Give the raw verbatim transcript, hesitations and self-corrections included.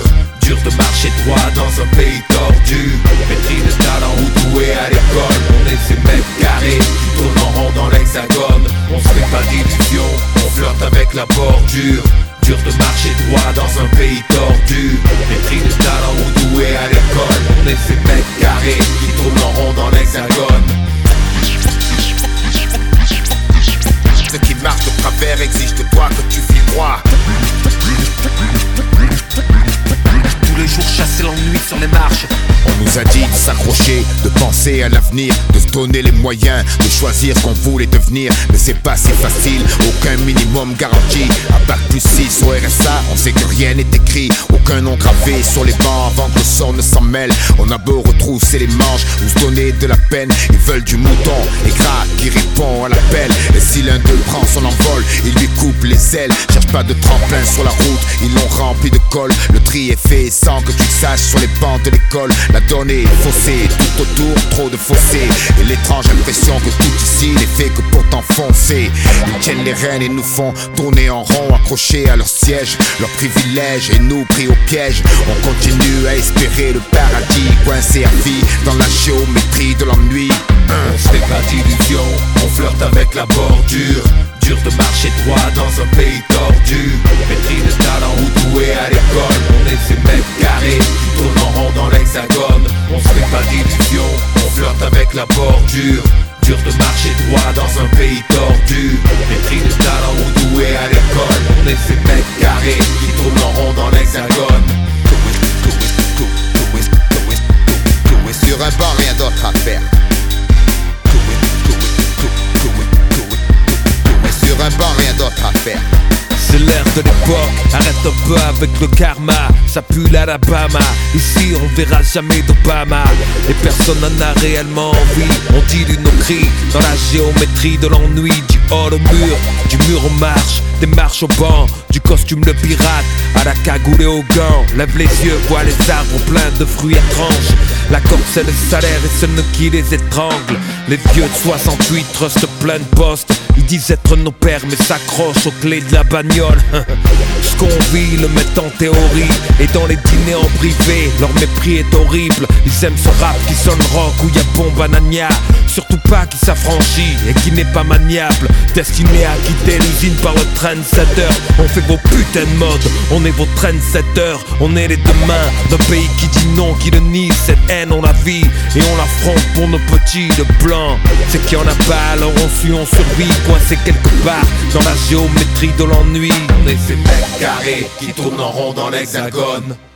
dur de marcher droit dans un pays tordu. Pétri de talent ou doué à l'école. On est ces mecs carrés qui tournent en rond dans l'hexagone. On se fait pas d'illusions, on flirte avec la bordure. Dur de marcher droit dans un pays tordu. Pétri de talent ou doué à l'école. On est ces mecs carrés qui tournent en rond dans l'hexagone. Ce qui marche de travers exige de toi que tu files droit. Tous les jours chasser l'ennui sur les marches. On nous a dit de s'accrocher, de penser à l'avenir, de se donner les moyens, de choisir ce qu'on voulait devenir. Mais c'est pas si facile, aucun minimum garanti. À bac plus six au R S A, on sait que rien n'est écrit. Aucun nom gravé sur les bancs avant que le son ne s'en mêle. On a beau retrousser les manches ou se donner de la peine, ils veulent du mouton et gras qui répond à l'appel. Et si l'un d'eux prend son envol, il lui coupe les ailes. Cherche pas de tremplin sur la route, ils l'ont rempli de colle. Le tri est fait sans que tu le saches sur les bancs de l'école. La donnée est faussée, tout autour trop de fossés. Et l'étrange impression que tout ici n'est fait que pour t'enfoncer. Ils tiennent les rênes et nous font tourner en rond, accrochés à leur siège, leurs privilèges et nous pris au piège. On continue à espérer le paradis, coincé à vie dans la géométrie de l'ennui. On se fait pas d'illusions, on flirte avec la bordure. Dur de marcher droit dans un pays tordu. Pétri de talent ou doué à l'école. On est ces mecs carrés qui tournent en rond dans l'hexagone. On se fait pas d'illusions, on flirte avec la bordure. Dur de marcher droit dans un pays tordu. Pétri de talent ou doué à l'école. On est ces mecs carrés qui tournent en rond dans l'hexagone. Sur un banc, rien d'autre à faire. Sur un banc, rien d'autre à faire. C'est l'ère de l'époque, arrête un peu avec le karma. Ça pue l'Alabama, ici on verra jamais d'Obama. Et personne n'en a réellement envie. On dilue nos cris dans la géométrie de l'ennui. Du hall au mur, du mur aux marches, des marches au banc, du costume le pirate à la cagoule et aux gants. Lève les yeux, vois les arbres pleins de fruits étranges. La corde c'est le salaire et ce nœud qui les étrangle. Les vieux de soixante-huit trustent plein de postes. Ils disent être nos pères mais s'accrochent aux clés de la bagnole. Ce qu'on vit le mettent en théorie. Et dans les dîners en privé, leur mépris est horrible. Ils aiment ce rap qui sonne rock où y'a bombe à Nania. Surtout pas qui s'affranchit et qui n'est pas maniable. Destiné à quitter l'usine par le trendsetter. On fait vos putains de modes, on est vos trendsetters. On est les deux mains d'un pays qui dit non, qui le nie. Cette haine on la vit et on l'affronte pour nos petits de blanc. C'est qu'il y en a pas alors on suit, on survit. Coincé quelque part dans la géométrie de l'ennui. On est ces mecs carrés qui tournent en rond dans l'hexagone.